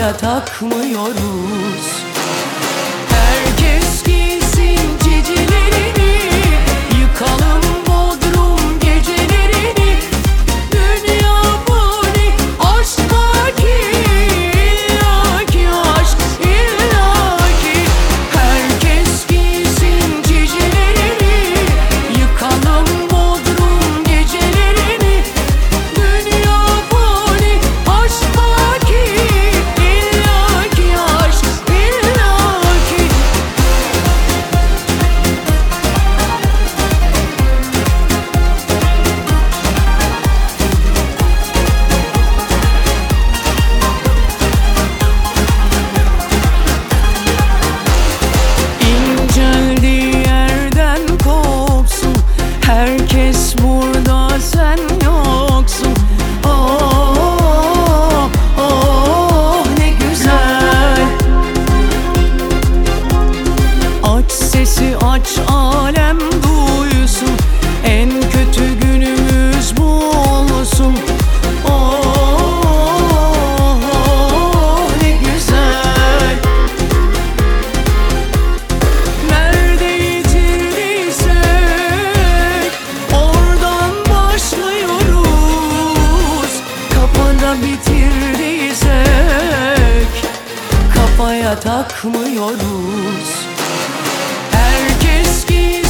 kafaya takmıyoruz. Herkes giysin cicilerini, yıkalım Bodrum gecelerini. Dünya fani, aşktaki illaki aşk, illaki. Herkes giysin cicilerini, yıkalım Bodrum gecelerini. Dünya fani, aşktaki illaki aşk, illaki. İnceldiği yerden kopsun, herkes burada, sen yoksun. Oh, oh, ne güzel. Aç sesi aç, alem duysun, en kötü günümüz bu olsun. Oh, ne güzel. Nerede yitirdiysek oradan başlıyoruz. Kafada bitirdiysek kafaya takmıyoruz. Herkes